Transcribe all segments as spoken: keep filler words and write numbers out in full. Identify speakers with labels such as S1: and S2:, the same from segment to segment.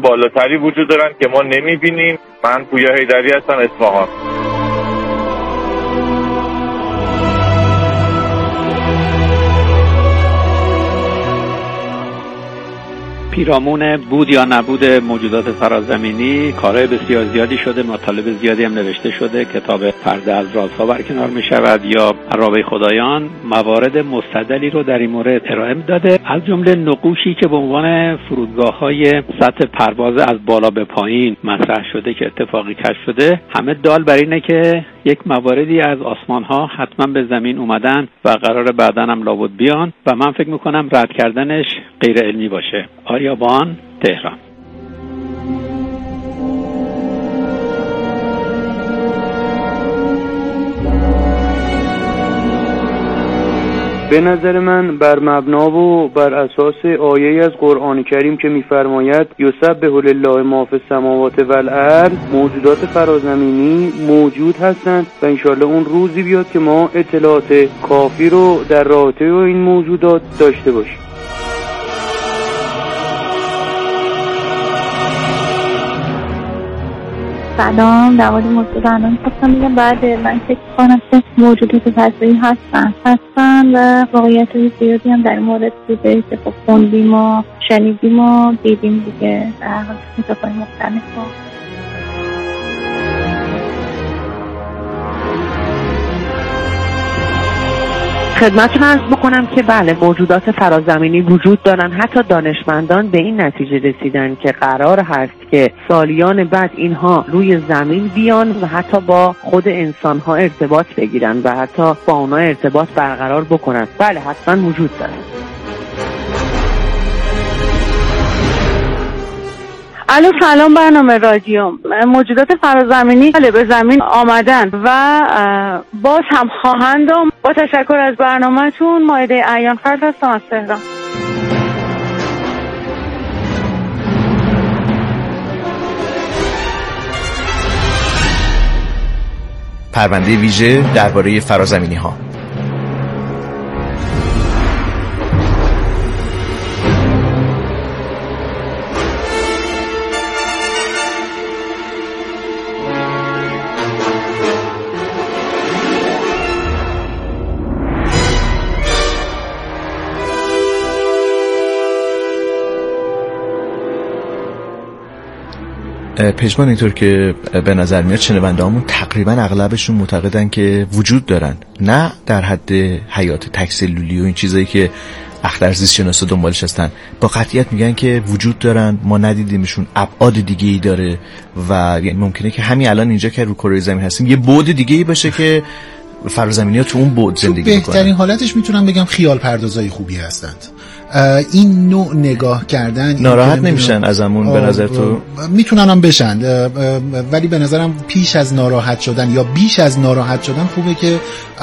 S1: بالاتری وجود دارن که ما نمیبینیم. من پویا حیدری هستم، اصفهان.
S2: پیرامون بود یا نبود موجودات فرازمینی کارهای بسیار زیادی شده، مطالب زیادی هم نوشته شده. کتاب پرده از رازها برکنار می شود یا عرابه خدایان موارد مستدلی رو در این مورد ارائه داده، از جمله نقوشی که به عنوان فرودگاه‌های سطح پرواز از بالا به پایین مطرح شده که اتفاقی کشف شده. همه دال بر اینه که یک مواردی از آسمان‌ها حتما به زمین اومدن و قرار بعداً هم لابد بیان و من فکر می‌کنم رد کردنش غیر علمی باشه. آریابان، تهران.
S3: به نظر من بر مبنا و بر اساس آیه از قرآن کریم که می‌فرماید یسبح لله ما فی السماوات و الارض، موجودات فرازمینی موجود هستند و انشالله اون روزی بیاد که ما اطلاعات کافی رو در رابطه با این موجودات داشته باشیم.
S4: سلام، در مورد موضوع برنامه خواستم میگم بعد من فکر کنم که موجودات فضایی هستن هستن و واقعیت زیادی هم در مورد بوده که خب خوندیم و شنیدیم و دیدیم دیگه در کتاب‌های مختلف.
S5: خدمت من عرض بکنم که بله، موجودات فرازمینی وجود دارن. حتی دانشمندان به این نتیجه رسیدن که قرار هست که سالیان بعد اینها روی زمین بیان و حتی با خود انسانها ارتباط بگیرن و حتی با اونها ارتباط برقرار بکنن. بله، حتما وجود دارن.
S6: الو، سلام. برنامه رادیو موجودات فرازمینی بله به زمین آمدن و باز هم خواهند. با تشکر از برنامه‌تون. مائده اعیان فرد هستم از تهران.
S7: پرونده ویژه درباره فرازمینی‌ها. پژمان، اینطور که به نظر میاد شنونده‌هامون تقریبا اغلبشون معتقدن که وجود دارن، نه در حد حیات تک‌سلولی و این چیزایی که اخترزیست شناسا دنبالش هستن. با قطعیت میگن که وجود دارن، ما ندیدیمشون، ابعاد دیگه‌ای داره و یعنی ممکنه که همین الان اینجا که رو کره زمین هستیم یه بعد دیگه‌ای باشه که فرازمینی‌ها تو اون بعد زندگی می‌کنن.
S8: بهترین حالتش میتونم بگم خیال پردازای خوبی هستند. این نوع نگاه کردن
S7: ناراحت نمیشن ازمون به نظر تو؟
S8: میتونن هم بشن، ولی به نظرم پیش از ناراحت شدن یا بیش از ناراحت شدن خوبه که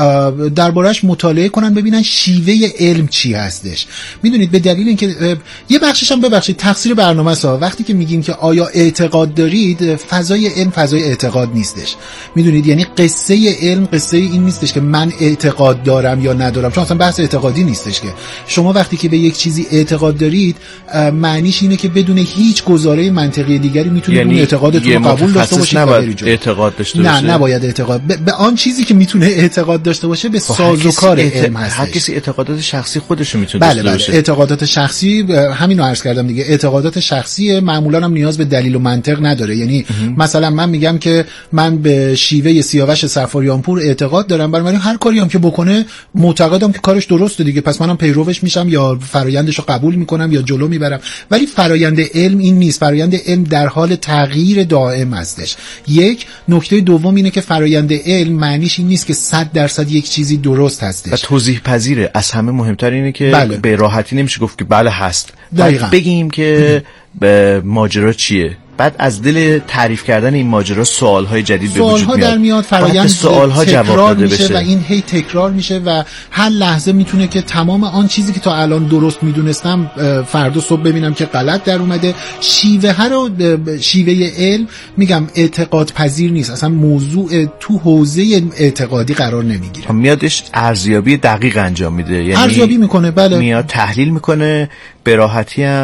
S8: دربارش مطالعه کنن، ببینن شیوه علم چی هستش. میدونید به دلیل اینکه یه بخشش هم ببخشید تقصیر برنامه است، وقتی که میگیم که آیا اعتقاد دارید، فضای علم فضای اعتقاد نیستش. میدونید یعنی قصه علم قصه این نیستش که من اعتقاد دارم یا ندارم، چون اصلا بحث اعتقادی نیستش. که شما وقتی که به یک چیزی اعتقاد دارید معنیش اینه که بدون هیچ گزاره منطقی دیگری میتونید یعنی اون اعتقادتون رو قبول داشته باشید.
S7: نباید اعتقاد داشته باشه.
S8: نه نباید اعتقاد به, به آن چیزی که میتونه اعتقاد داشته باشه به سازوکار علم هست.
S7: هر کسی اعتقادات شخصی خودش رو میتونه
S8: داشته باشه. بله اعتقادات شخصی، همین رو عرض کردم دیگه، اعتقادات شخصی معمولا هم نیاز به دلیل و منطق نداره. یعنی مثلا من میگم که من به شیوه سیاوش سفاریانپور اعتقاد دارم، برای هر کاری هم که بکنه معتقدم که کارش درسته دیگه، پس منم پیروش میشم یا فرآیندش رو قبول میکنم یا جلو میبرم. ولی فرآیند علم این نیست. فرآیند علم در حال تغییر دائم هستش. یک نکته دوم اینه که فرآیند علم معنیش این نیست که صد درصد یک چیزی درست هستش
S7: و توضیح پذیره. از همه مهمتر اینه که
S8: بله.
S7: به راحتی نمیشه گفت که بله هست.
S8: دقیقاً.
S7: بگیم که به ماجرا چیه، بعد از دل تعریف کردن این ماجرا سوال‌های جدید به وجود میاد.
S8: در میاد، فرآیند
S7: سوال‌ها جواب داده
S8: بشه
S7: و
S8: این هی تکرار میشه و هر لحظه میتونه که تمام آن چیزی که تا الان درست میدونستم فردا صبح ببینم که غلط در اومده. شیوه ها رو شیوه علم میگم اعتقاد پذیر نیست، اصلا موضوع تو حوزه اعتقادی قرار نمیگیره.
S7: میادش ارزیابی دقیق انجام میده، یعنی
S8: ارزیابی میکنه. بله
S7: میاد تحلیل میکنه، به راحتی هم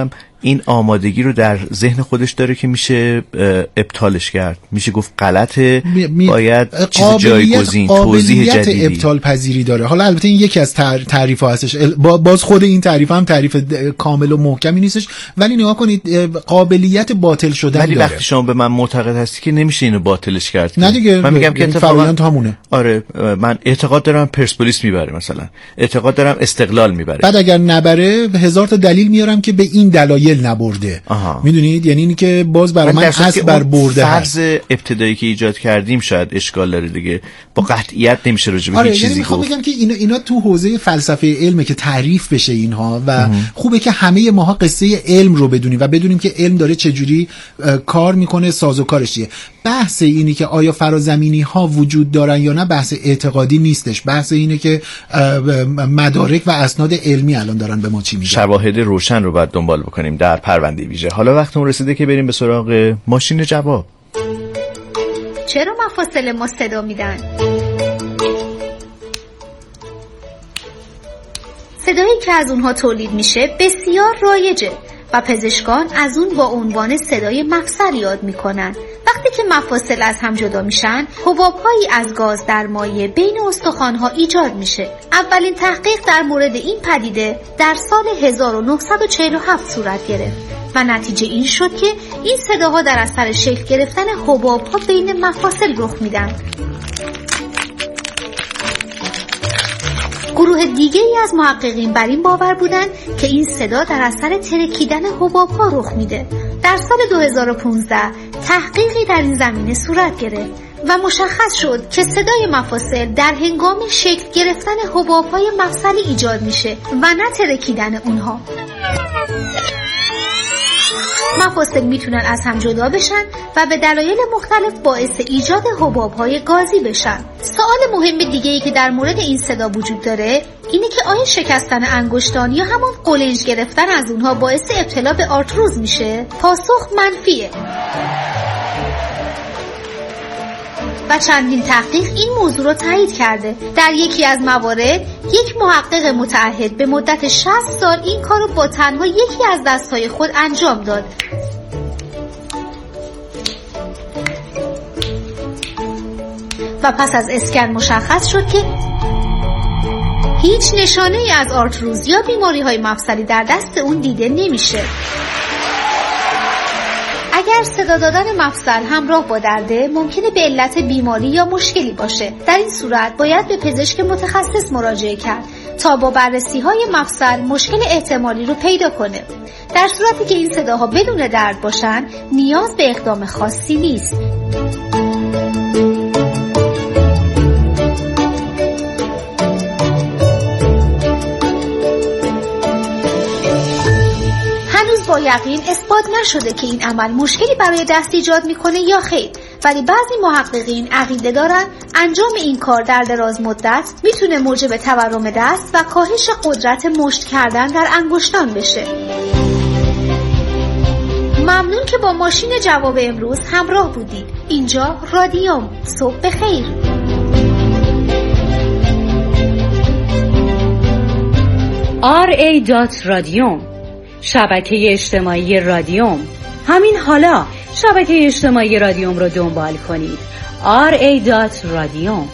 S7: این آمادگی رو در ذهن خودش داره که میشه ابطالش کرد، میشه گفت غلطه، می، می باید چیز جایگزین، توضیح جدیدی،
S8: ابطال پذیری داره. حالا البته این یکی از تعریف ها هستش، باز خود این تعریف هم تعریف کامل و محکمی نیستش، ولی نگاه کنید قابلیت باطل شدن
S7: ولی
S8: داره.
S7: وقتی شما به من معتقد هستی که نمیشه اینو باطلش کرد،
S8: نه دیگه،
S7: من میگم که اتفاقا
S8: همونه.
S7: آره من اعتقاد دارم پرسپولیس میبره، مثلا اعتقاد دارم استقلال میبره،
S8: بعد اگر نبره هزار تا دلیل میارم که به این دلایل نبرده. میدونید یعنی اینی که باز برای من اصل بر برده
S7: فرض ابتدایی که ایجاد کردیم شاید اشکال داره دیگه، با قطعیت نمیشه راجع به
S8: آره
S7: هیچ
S8: یعنی
S7: چیزی
S8: میخوام
S7: گفت.
S8: بگم که اینا اینا تو حوزه فلسفه علمه که تعریف بشه اینها و اه. خوبه که همه ماها قصه علم رو بدونیم و بدونیم که علم داره چجوری کار میکنه، سازوکارش چیه. بحث اینی که آیا فرازمینی ها وجود دارن یا نه بحث اعتقادی نیستش، بحث اینه که مدارک و اسناد علمی الان دارن به ما چی میگن.
S7: شواهد روشن رو باید دنبال بکنیم در پرونده ویژه. حالا وقتمون رسیده که بریم به سراغ ماشین جواب.
S9: چرا مفاصل ما صدا میدن؟ صدایی که از اونها تولید میشه بسیار رایجه و پزشکان از اون با عنوان صدای مفصل یاد میکنن. وقتی که مفاصل از هم جدا میشن، حباب‌هایی از گاز در مایع بین استخوان‌ها ایجاد میشه. اولین تحقیق در مورد این پدیده در سال هزار و نهصد و چهل و هفت صورت گرفت و نتیجه این شد که این صداها در اثر شکل گرفتن حباب‌ها بین مفاصل رخ میدن. گروه دیگه ای از محققین بر این باور بودند که این صدا در اثر ترکیدن حباب‌ها رخ میده. در سال دو هزار و پانزده تحقیقی در این زمینه صورت گرفت و مشخص شد که صدای مفاصل در هنگام شکل گرفتن حباب‌های مفصلی ایجاد میشه و نه ترکیدن اونها. مفاصل میتونن از هم جدا بشن و به دلایل مختلف باعث ایجاد حباب‌های گازی بشن. سوال مهم دیگه‌ای که در مورد این صدا وجود داره اینه که آیا شکستن انگشتان یا همون قلنج گرفتن از اونها باعث ابتلا به آرتروز میشه؟ پاسخ منفیه. و چندین تحقیق این موضوع رو تایید کرده. در یکی از موارد یک محقق متعهد به مدت شصت سال این کار رو با تنها یکی از دستهای خود انجام داد. و پس از اسکن مشخص شد که هیچ نشانه ای از آرتروز یا بیماری های مفصلی در دست اون دیده نمیشه. اگر صدا دادن مفصل همراه با درده ممکنه به علت بیماری یا مشکلی باشه. در این صورت باید به پزشک متخصص مراجعه کرد تا با بررسی های مفصل مشکل احتمالی رو پیدا کنه. در صورتی که این صداها بدون درد باشن نیاز به اقدام خاصی نیست. با یقین اثبات نشده که این عمل مشکلی برای دست ایجاد میکنه یا خیر، ولی بعضی محققین عقیده دارن انجام این کار در دراز مدت میتونه موجب تورم دست و کاهش قدرت مشت کردن در انگشتان بشه. ممنون که با ماشین جواب امروز همراه بودید. اینجا رادیوم. صبح بخیر.
S10: آر ای دات رادیوم، شبکه اجتماعی رادیوم. همین حالا شبکه اجتماعی رادیوم رو دنبال کنید. آر ای دات رادیوم.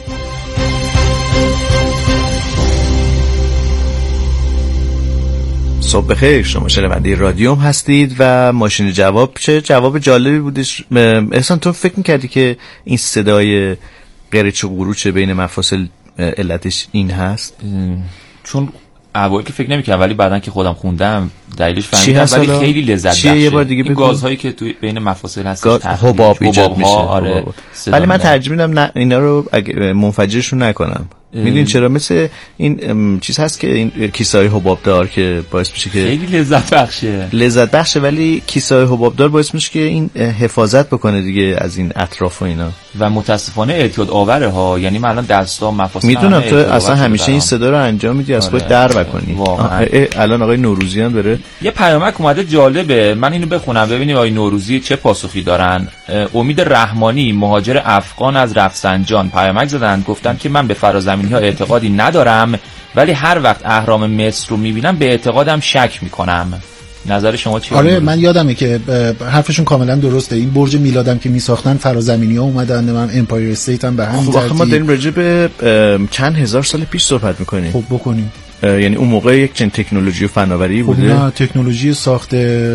S7: صبح بخیر، شما شنونده رادیوم هستید و ماشین جواب. چه جواب جالبی بودش. احسان تو فکر میکردی که این صدای قرچ و قروچ بین مفاصل علتش این هست؟
S11: چون اول که فکر نمی‌کردم ولی بعدن که خودم خوندم دلیلش فهمیدم، ولی خیلی لذت بخشه.
S7: یه بار دیگه بگو.
S11: گازهایی که تو بین مفاصل هست
S7: حباب ایجاد میشه.
S11: آره
S7: ولی من ترجیح میدم نه اینا رو منفجرشون نکنم. میدونین چرا؟ مثل این چیز هست که این کیسه‌های حبابدار که باعث میشه که
S11: خیلی لذت بخشه
S7: لذت بخشه ولی کیسه‌های حبابدار باعث میشه که این حفاظت بکنه دیگه از این اطراف و اینا،
S11: و متاسفانه اعتیاد آوره ها. یعنی من الان دستا مفاصل
S7: میدونم تو اصلا همیشه این صدا رو انجام میدی از خود در بکنی. الان آقای نوروزیان داره
S11: یه پیامک اومده جالبه، من اینو بخونم ببینیم آقای نوروزی چه پاسخی دارن. امید رحمانی مهاجر افغان از رفسنجان پیامک زدن، گفتن که من به فرازمینی ها اعتقادی ندارم ولی هر وقت اهرام مصر رو میبینم به اعتقادم شک میکنم. نظر شما چیه؟
S8: آره من یادمه که حرفشون کاملا درسته. این برج میلادم که میساختن فرازمینی‌ها اومدن، من امپایر استیت هم به همین ترتیب.
S7: ما داریم راجع به چند هزار سال پیش صحبت میکنیم.
S8: خب بکنیم.
S7: یعنی اون موقع یک چنین تکنولوژی و فناوری بوده؟
S8: خب نه، تکنولوژی ساخت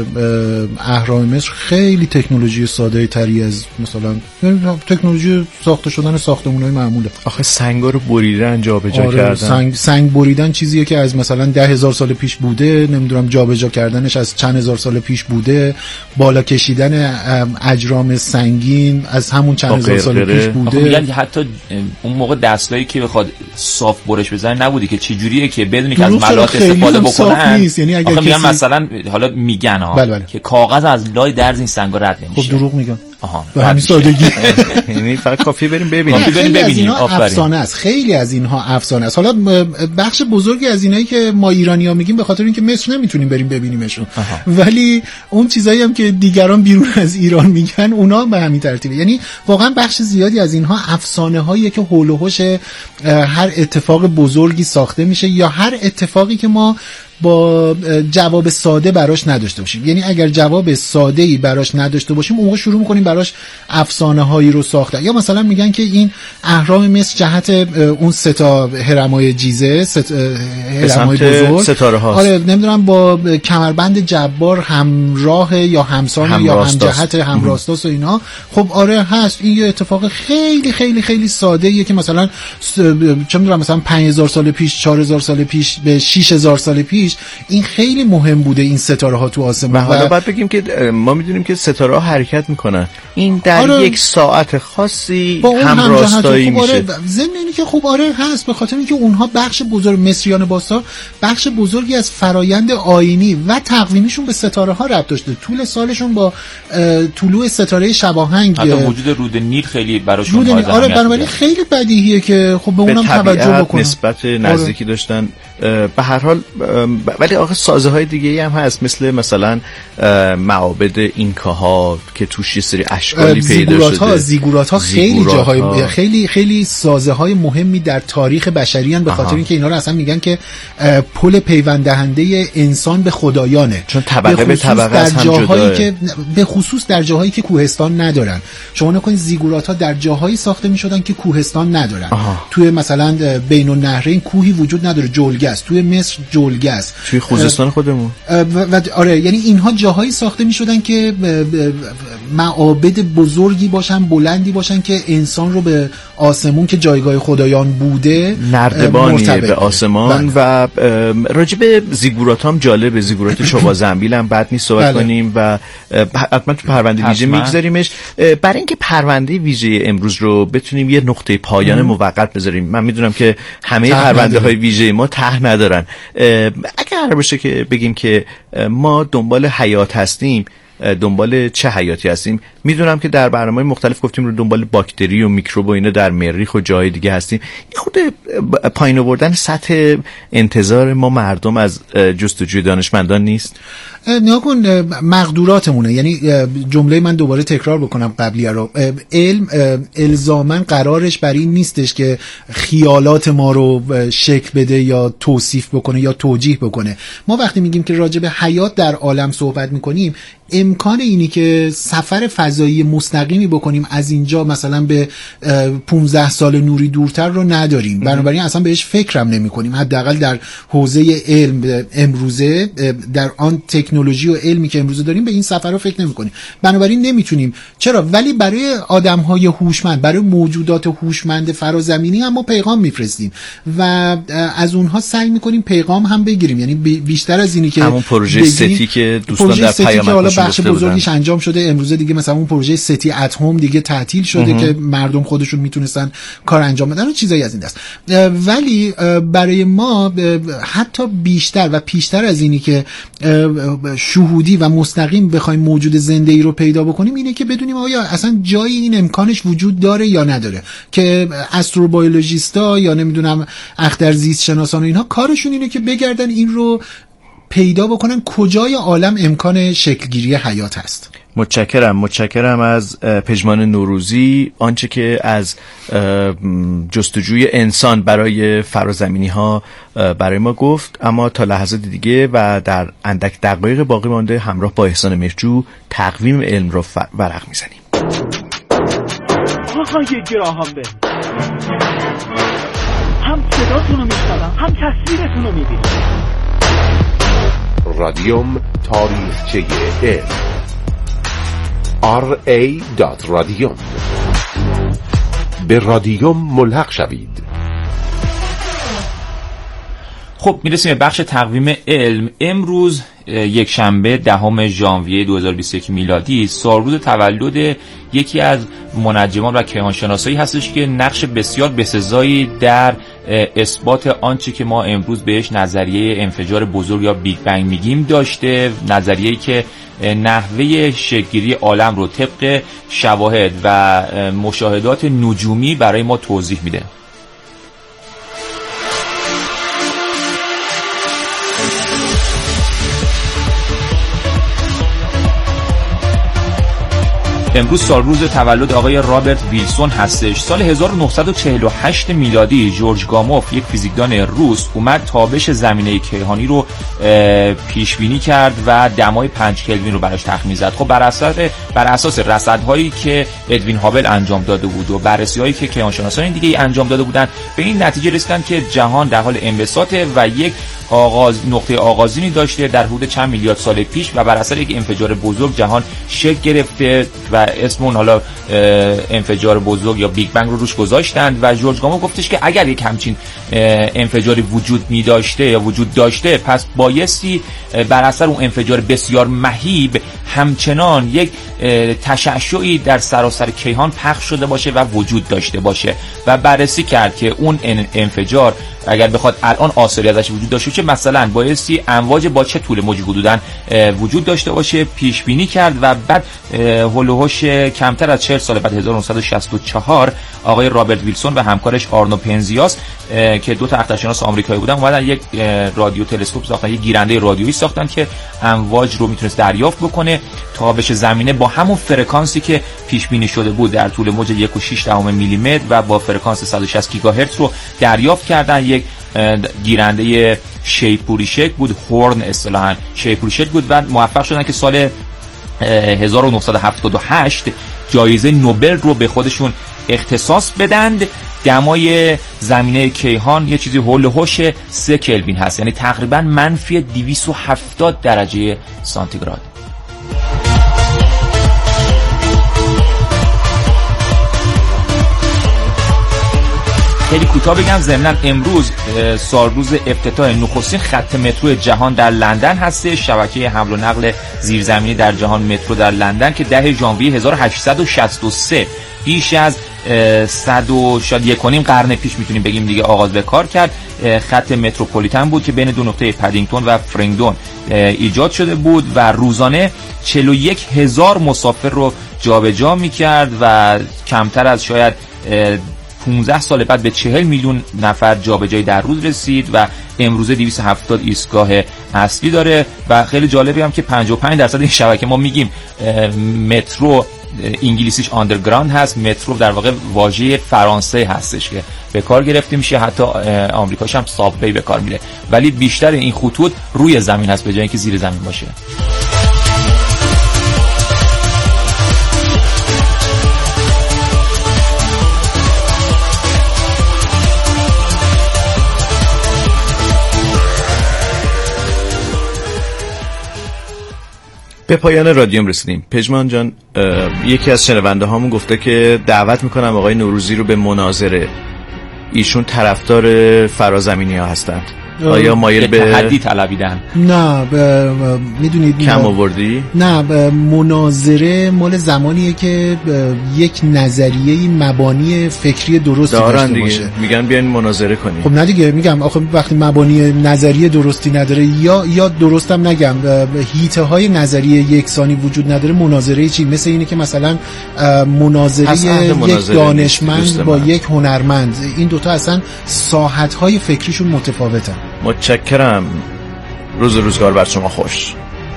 S8: اهرام مصر خیلی تکنولوژی ساده تری از مثلا تکنولوژی ساخته شدن ساختمان‌های معموله.
S7: آخه سنگا رو بریدن جابجا
S8: آره
S7: کردن.
S8: سنگ سنگ بریدن چیزیه که از مثلا ده هزار سال پیش بوده، نمیدونم جابجا کردنش از چند هزار سال پیش بوده، بالا کشیدن اجرام سنگین از همون چند هزار سال پیش بوده.
S11: میگن حتی اون موقع دستایی که بخواد صاف برش بزنه نبودی که چه جوریه که بدونی که از ملات استفاده بکنن.
S8: یعنی اگه
S11: آخه میگن مثلا حالا میگن ها
S8: بل بل.
S11: که کاغذ از لای درز این سنگا رد نمیشه.
S8: خب دروغ میگن.
S11: آها
S8: به همین سادگی.
S7: یعنی فقط کافیه بریم ببینیم.
S11: کافی بریم ببینیم.
S8: افسانه است. خیلی از اینها افسانه است. حالا بخش بزرگی از اینایی که ما ایرانی‌ها میگیم به خاطر اینکه مصر نمیتونیم بریم ببینیمشون. ولی اون چیزایی هم که دیگران بیرون از ایران میگن اونا به همین ترتیبه. یعنی واقعا بخش زیادی از اینها افسانه‌هایی که حول و حوش هر اتفاق بزرگی ساخته میشه یا هر اتفاقی که ما با جواب ساده براش نداشته باشیم. یعنی اگر جواب ساده‌ای براش نداشته باشیم اون موقع شروع می‌کنیم براش افسانه‌هایی رو ساختن. یا مثلا میگن که این اهرام مصر جهت اون سه تا هرم‌های جیزه، ست... هرم‌های بزرگ
S7: ستاره هاست.
S8: آره نمیدونم با کمربند جبار همراه یا همسان هم یا هم جهت هم راستاست و اینا. خب آره هست. این یه اتفاق خیلی خیلی خیلی ساده‌ایه که مثلا چه می‌دونم مثلا پنج هزار سال پیش، چهار هزار سال پیش به شش هزار سال پیش این خیلی مهم بوده این ستاره ها تو آسمون.
S7: و حالا باید بگیم که ما میدونیم که ستاره ها حرکت میکنن. این در آره یک ساعت خاصی هم راستایی میشه.
S8: آره ضمن اینی که خب آره هست، به خاطر اینکه اونها بخش بزرگ مصریان باستان بخش بزرگی از فرایند آیینی و تقویمیشون به ستاره ها ربط داشته. طول سالشون با طلوع ستاره شباهنگ،
S11: حتی وجود رود نیل خیلی براشون
S8: حائز آره بنابراین خیلی بدیهیه که خب به اونم توجه بکنن.
S7: نسبت نزدیکی آره. داشتن به هر حال. ولی آخه سازه های دیگه هم هست مثل مثلا معابد اینکاها که توش یه سری اشکالی پیدا شده.
S8: ها زیگورات ها خیلی جاهای ها. خیلی خیلی سازه های مهمی در تاریخ بشریان به خاطر اینکه اینا رو اصلا میگن که پل پیوند دهنده انسان به خدایانه،
S7: چون طبقه به طبقه از هم جداه،
S8: که به خصوص در جاهایی که کوهستان ندارن. شما نکنید زیگورات ها در جاهایی ساخته میشدن که کوهستان ندارن. آها. توی مثلا بین النهرین کوهی وجود نداره، جلگه است. توی مصر جلگه است.
S7: توی خوزستان خودمون
S8: و, و آره یعنی اینها جاهایی ساخته میشدن که معابد بزرگی باشن، بلندی باشن که انسان رو به آسمون که جایگاه خدایان بوده
S7: نردبانیه به آسمان. و راجع به زیگورات هم جالبه. زیگورات چوبا زنبیل هم بد نیست صحبت بله. کنیم و حتما تو پرونده ویژه میگذاریمش برای اینکه پرونده ویژه امروز رو بتونیم یه نقطه پایان ام. موقت بذاریم. من میدونم که همه پرونده های ویژه ما ته ندارن. اگه قرار باشه که بگیم که ما دنبال حیات هستیم، دنبال چه حیاتی هستیم؟ میدونم که در برنامه‌های مختلف گفتیم رو دنبال باکتری و میکروب و اینا در مریخ و جای دیگه هستیم. خود پایین آوردن سطح انتظار ما مردم از جستجوی دانشمندان نیست؟
S8: نیا کن مقدوراتمونه. یعنی جمله من دوباره تکرار بکنم قبلیه رو، علم الزاماً قرارش بر این نیستش که خیالات ما رو شکل بده یا توصیف بکنه یا توجیه بکنه. ما وقتی میگیم که راجع به حیات در عالم صحبت میکنیم امکان اینی که سفر فضایی مستقیمی بکنیم از اینجا مثلا به پانزده سال نوری دورتر رو نداریم. بنابراین اصلا بهش فکرم نمی کنیم. حداقل در حوزه علم امروزه، در آن تکنولوژی و علمی که امروزه داریم به این سفر رو فکر نمی کنیم. بنابراین نمیتونیم. چرا؟ ولی برای آدم‌های هوشمند، برای موجودات هوشمند فرازمینی هم ما پیغام میفرستیم و از اونها سعی میکنیم پیغام هم بگیریم. یعنی بیشتر از اینی که
S7: همون پروژه ستی که دوستان در پیام
S8: بخش بزرگیش انجام شده، امروزه دیگه مثلا اون پروژه ستی ات هوم دیگه تعطیل شده اه. که مردم خودشون میتونستن کار انجام بدن و چیزایی از این دست. ولی برای ما حتی بیشتر و پیشتر از اینی که شهودی و مستقیم بخوایم موجود زنده ای رو پیدا بکنیم اینه که بدونیم آیا اصلا جای این امکانش وجود داره یا نداره، که استروبیولوژیستا یا نمیدونم اختر زیست شناسان و اینها کارشون اینه که بگردن این رو پیدا بکنن کجای عالم امکان شکلگیری حیات هست.
S7: متشکرم متشکرم از پژمان نوروزی. آنچه که از جستجوی انسان برای فرازمینی ها برای ما گفت، اما تا لحظات دیگه و در اندک دقایق باقی مانده همراه با احسان مهرجو تقویم علم رو ورق میزنیم.
S12: آقای گراهام بل، هم صداتون رو میشنوم هم تصویرتون رو میبینم.
S13: رادیوم تاریخچه علم آر ای دات رادیوم. به رادیوم ملحق شوید.
S11: خب میرسیم به بخش تقویم علم. امروز یک شنبه دهم ژانویه دو هزار و بیست و یک میلادی سالروز تولد یکی از منجمان و کیهانشناسایی هستش که نقش بسیار بسزایی در اثبات آنچه که ما امروز بهش نظریه انفجار بزرگ یا بیگ بنگ میگیم داشته. نظریه‌ای که نحوه شکل‌گیری عالم رو طبق شواهد و مشاهدات نجومی برای ما توضیح میده. امروز سالروز تولد آقای رابرت ویلسون هستش. سال هزار و نهصد و چهل و هشت میلادی جورج گاموف، یک فیزیکدان روس، اومد تابش زمینه کیهانی رو پیش بینی کرد و دمای پنج کلوین رو براش تخمین زد. خب بر اساس بر اساس رصدهایی که ادوین هابل انجام داده بود و بررسی‌هایی که کیهانشناسان دیگه انجام داده بودند، به این نتیجه رسیدن که جهان در حال انبساطه و یک آغاز نقطه آغازینی داشته در حدود چند میلیارد سال پیش و بر اثر یک انفجار بزرگ جهان شکل گرفته و اسم اون حالا انفجار بزرگ یا بیگ بنگ رو روش گذاشتند. و جورج گاموف گفتش که اگر یک همچین انفجاری وجود می داشته یا وجود داشته، پس بایستی بر اثر اون انفجار بسیار مهیب همچنان یک تشعشعی در سراسر کیهان پخش شده باشه و وجود داشته باشه و بررسی کرد که اون انفجار اگر بخواد الان آثاری ازش وجود داشته باشه، مثلا بایستی امواج با چه طول موجی حدوداً وجود داشته باشه، پیش بینی کرد و بعد هولوهوش کمتر از چهل سال بعد هزار و نهصد و شصت و چهار آقای رابرت ویلسون و همکارش آرنو پنزیاس که دو تا اخترشناس آمریکایی بودن اومدن یک رادیو تلسکوپ ساختن، یک گیرنده رادیویی ساختن که امواج رو میتونست دریافت بکنه. تابش زمینه با همون فرکانسی که پیش بینی شده بود در طول موج یک و شش دهم میلیمتر و با فرکانس صد و شصت گیگاهرتز رو دریافت کردن. یک گیرنده شیپوری شکل بود، هورن اصطلاحاً شیپوری شکل بود و موفق شدن که سال هزار و نهصد و هفتاد و هشت جایزه نوبل رو به خودشون اختصاص بدند. دمای زمینه کیهان یه چیزی هول و هوش سه کلوین هست، یعنی تقریبا منفی دویست و هفتاد درجه سانتیگراد. خیلی کوتاه بگم ضمناً امروز سالروز افتتاح نخستین خط مترو جهان در لندن هست. شبکه حمل و نقل زیرزمینی در جهان مترو در لندن که ده ژانویه هزار و هشتصد و شصت و سه بیش از صد و شاید یک و نیم قرن پیش میتونیم بگیم دیگه آغاز به کار کرد. خط متروپولیتن بود که بین دو نقطه پدینگتون و فرینگدون ایجاد شده بود و روزانه چهل و یک هزار مسافر رو جابجا میکرد و کمتر از شاید پانزده سال بعد به چهل میلیون نفر جابجایی در روز رسید و امروزه دویست و هفتاد ایستگاه اصلی داره. و خیلی جالبه هم که پنجاه و پنج درصد این شبکه، ما میگیم مترو انگلیسیش آندرگراند هست، مترو در واقع واژه فرانسه هستش که به کار گرفته میشه، حتی آمریکاش هم سابوی به کار میره، ولی بیشتر این خطوط روی زمین هست به جای اینکه زیر زمین باشه.
S7: به پایان رادیوم رسیدیم. پژمان جان، یکی از شنونده هامون گفته که دعوت میکنم آقای نوروزی رو به مناظره. ایشون طرفدار فرازمینی ها هستند. آیا مایل به
S11: تحدی طلبیدن؟
S8: نه میدونید
S7: کم آوردی؟
S8: نه مناظره مال زمانیه که یک نظریه مبانی فکری درستی داشته باشه.
S7: میگن بیاین مناظره کنیم.
S8: خب نه دیگه، میگم آخه وقتی مبانی نظریه درستی نداره یا یا درستم نگم هیته های نظریه یکسانی وجود نداره، مناظره چی؟ مثل اینه که مثلا مناظره یک دانشمند با یک هنرمند، این دوتا اصلا ساحت های فکریشون متفاوتن.
S7: متشکرم. روز روزگار بر شما خوش.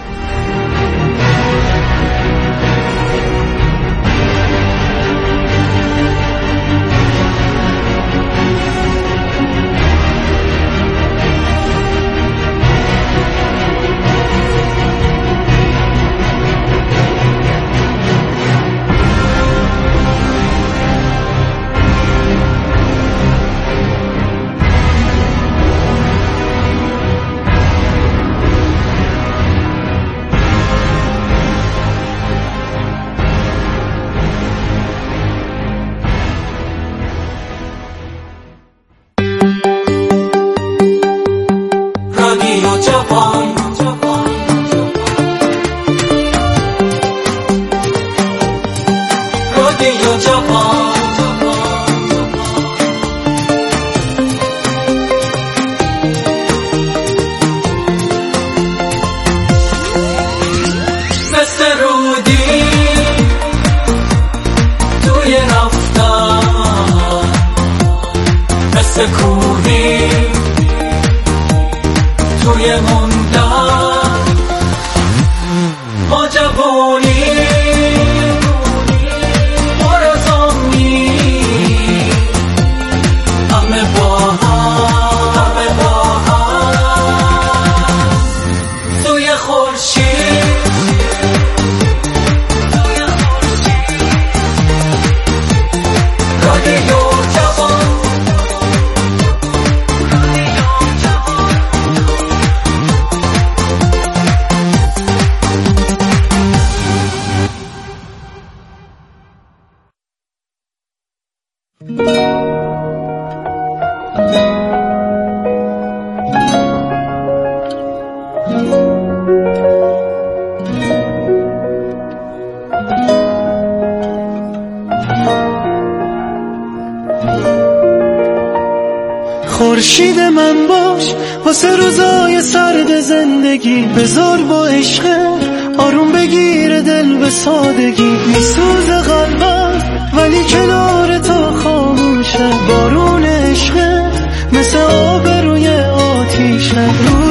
S14: خورشید من باش واسه روزای سرد زندگی، بذار با عشق آروم بگیره دل به سادگی. میسوز قلبم ولی کنار تو خاموشه، بارون عشق مثل آب روی آتیشه.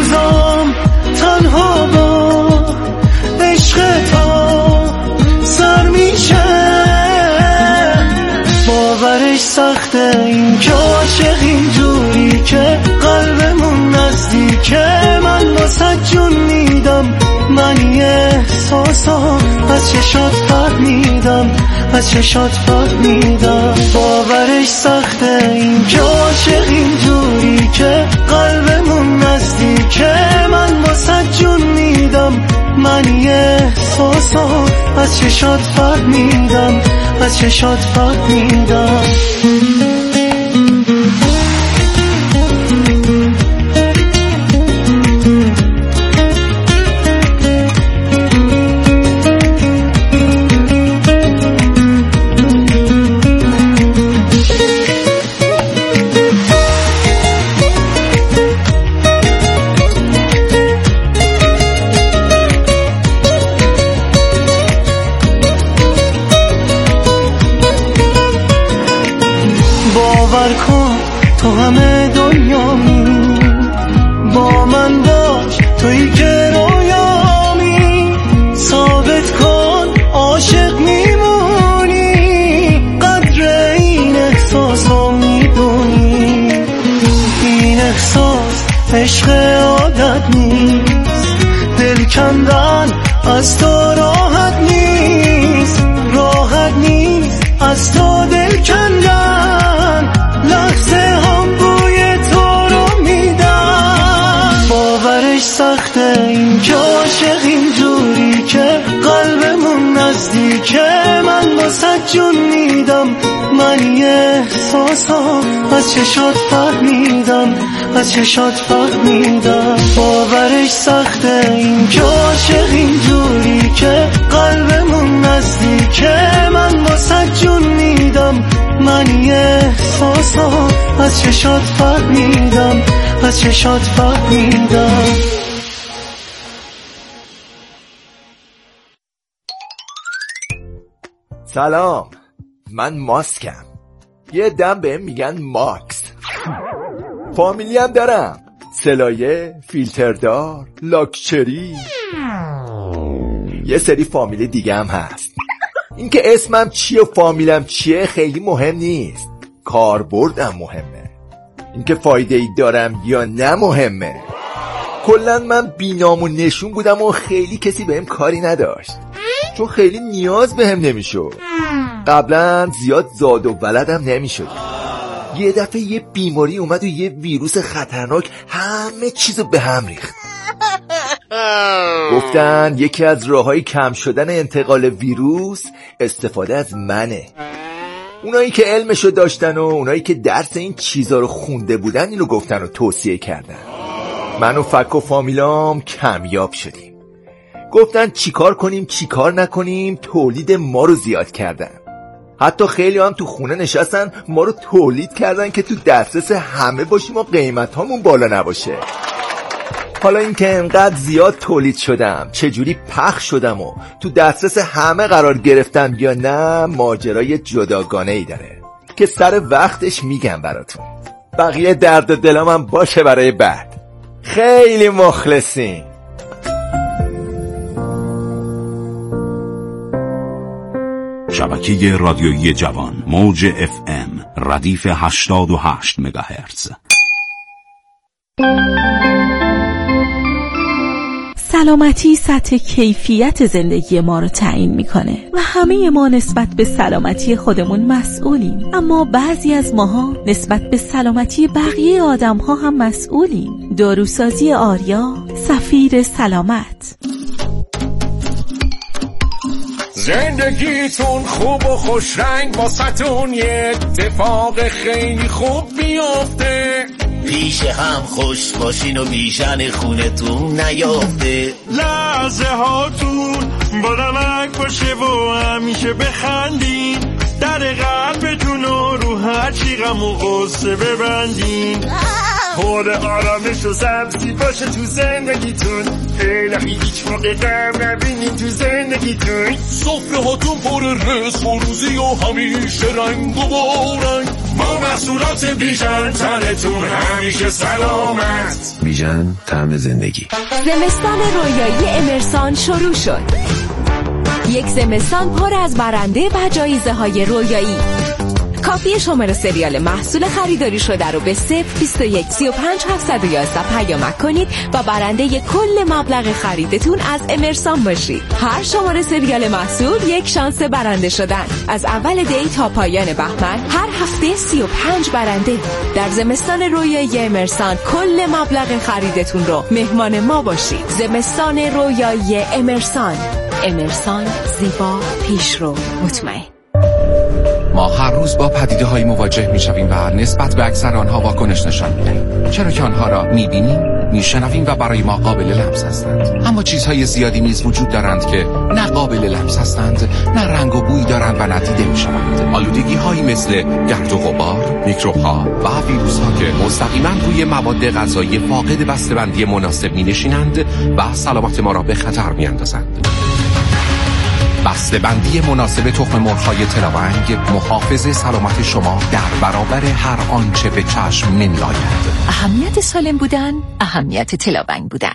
S14: روزام تنها با عشق تا سر میشه، باورش سخته این که عاشق اینجوری که قلبمون نزدیکه. من واسه جون میدم، من یه احساسام از چشات فهمیدم، از چشات فهمیدم. باورش سخته این که عاشق اینجوری که قلبمون نزدیکه. من واسه جون میدم، من یه احساسام از چشات فهمیدم، از چشات فهمیدم. باور کن تو همه دنیامی، با من باش تویی که رویامی. ثابت کن عاشق میمونی، قدر این احساس رو میدونی. این احساس عشق عادت نیست، دل کندن از تو راحت نیست، راحت نیست از تو دل کندن. لحظه هم بوی تو رو میدن، باورش سخته این که عاشق اینجوری که قلبمون نزدیکه. من واسه جون میدم، من یه احساسام از چشات فهمیدم، از چشات فهمیدم. باورش سخته این که عاشق اینجوری که قلبمون نزدیکه. من واسه جون میدم، من یه احساسام از چشات فهمیدم، از چشات فهمیدم.
S15: سلام، من ماسکم، یه دم بهم میگن ماکس. فامیلی هم دارم، سلایه، فیلتردار، لاکچری، یه سری فامیل دیگه هم هست. اینکه اسمم چیه و فامیلم چیه خیلی مهم نیست، کاربردم مهمه. اینکه فایده ای دارم یا نه مهمه. کلن من بینام و نشون بودم و خیلی کسی بهم کاری نداشت، چون خیلی نیاز بهم نمیشد. قبلا زیاد زاد و ولدم نمیشد. یه دفعه یه بیماری اومد و یه ویروس خطرناک همه چیزو به هم ریخت. گفتن یکی از راههای کم شدن انتقال ویروس استفاده از منه. اونایی که علمشو داشتن و اونایی که درس این چیزا رو خونده بودن اینو گفتن و توصیه کردن. من و فک و فامیلام کمیاب شدیم. گفتن چیکار کنیم چیکار نکنیم، تولید ما رو زیاد کردن. حتی خیلی هم تو خونه نشستن ما رو تولید کردن که تو دسترس همه باشیم و قیمت هامون بالا نباشه. حالا این که انقدر زیاد تولید شدم، چجوری پخش شدم و تو دسترس همه قرار گرفتم یا نه، ماجرای جداگانه ای داره که سر وقتش میگم براتون. بقیه درد و دلام هم باشه برای بعد. خیلی مخلصین.
S16: شبکه رادیویی جوان، موج اف ام، ردیف هشتاد و هشت مگاهرتز.
S17: سلامتی سطح کیفیت زندگی ما رو تعیین میکنه و همه ما نسبت به سلامتی خودمون مسئولیم، اما بعضی از ماها نسبت به سلامتی بقیه آدم ها هم مسئولیم. داروسازی آریا، سفیر سلامت.
S18: زندگیتون خوب و خوش رنگ، واسه‌تون یه اتفاق خیلی خوب میافته.
S19: پیش هم خوش باشین و بیشن خونتون نیافته.
S18: لحظه هاتون با نمک باشه و همیشه بخندین. در قلبتون رو هر چی غم و غصه ببندین. حال آرامش و سبزی باشه تو زندگیتون. خیلی هیچ موقع غم نبینین تو زندگیتون. سفره هاتون پر رزق و روزی و همیشه رنگ و بارنگ. با محصولات بیژن تنتون همیشه سلامت.
S20: بیژن طعم زندگی.
S21: زمستان رویایی امرسان شروع شد. یک زمستان پر از برنده و جایزه های رویایی. کافی شماره سریال محصول خریداری شده رو به صفر بیست و یک سی و پنج هفتصد و یازده پیامک کنید و برنده کل مبلغ خریدتون از امرسان باشید. هر شماره سریال محصول یک شانس برنده شدن. از اول دی تا پایان بهمن هر هفته سی و پنج برنده. در زمستان رویایی امرسان کل مبلغ خریدتون رو مهمان ما باشید. زمستان رویایی امرسان. امرسان، زیبا، پیشرو، مطمئن.
S22: ما هر روز با پدیده های مواجه می شویم و نسبت به اکثر آنها واکنش نشان می دهیم، چرا که آنها را می بینیم، می شنویم و برای ما قابل لمس هستند. اما چیزهای زیادی نیز وجود دارند که نه قابل لمس هستند، نه رنگ و بوی دارند و نه دیده می شوند. آلودگی هایی مثل گرد و غبار، میکروب ها و ویروس ها که مستقیما روی مواد غذایی فاقد بسته‌بندی مناسب می نشینند و سلامت ما را به خطر می اندازند. بسته‌بندی مناسب تخم مرغ‌های تلاونگ محافظ سلامت شما در برابر هر آنچه به چشم نمی‌آید.
S21: اهمیت سالم بودن، اهمیت تلاونگ بودن.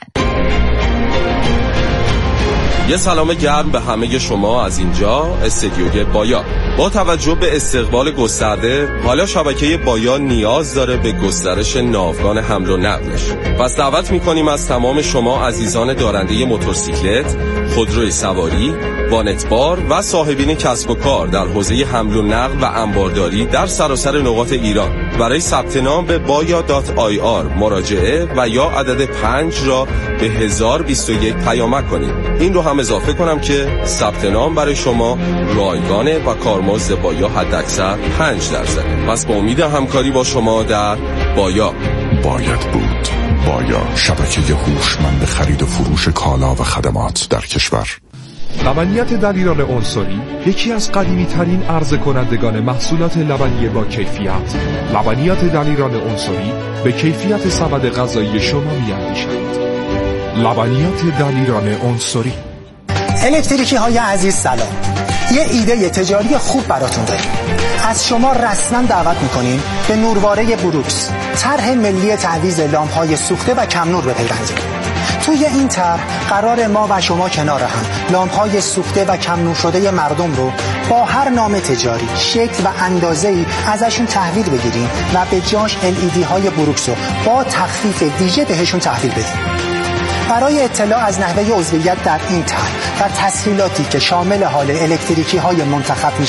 S23: یه سلام گرم به همه شما از اینجا استدیوی بایا. با توجه به استقبال گسترده، حالا شبکه بایا نیاز داره به گسترش ناوگان حمل و نقلش. پس دعوت می‌کنیم از تمام شما عزیزان دارنده موتورسیکلت، خودروی سواری، وانتبار و صاحبین کسب و کار در حوزه حمل و نقل و انبارداری در سراسر نقاط ایران برای ثبت نام به بایا دات آی آر مراجعه و یا عدد پنج را به هزار و بیست و یک پیامک کنید. این رو هم اضافه کنم که ثبت نام برای شما رایگانه و کارمزد بایا حداکثر پنج درصد. پس با امید همکاری با شما در بایا.
S24: باید بود. بایا، شبکه هوشمند خرید و فروش کالا و خدمات در کشور.
S25: لبنیات دلیران عنصری یکی از قدیمی ترین عرضه کنندگان محصولات لبنی با کیفیت. لبنیات دلیران عنصری به کیفیت سبد غذایی شما می‌اندیشند. لبنیات دلیران عنصری.
S26: الکتریکی های عزیز سلام.
S1: یه ایده تجاری خوب براتون داریم. از شما رسما دعوت میکنیم به نورواره بروکس، طرح ملی تعویض لامپ‌های سوخته و کم نور بپیوندید. توی این طرح قرار ما و شما کنار هم لامپ‌های سوخته و کم نور شده مردم رو با هر نام تجاری، شکل و اندازه‌ای ازشون تحویل بگیریم و به جاش ال ای دی های بروکس رو با تخفیف ویژه بهشون تحویل بدیم. برای اطلاع از نحوه عضویت در این طرح و تسهیلاتی که شامل حال الکتریکی های منتخب می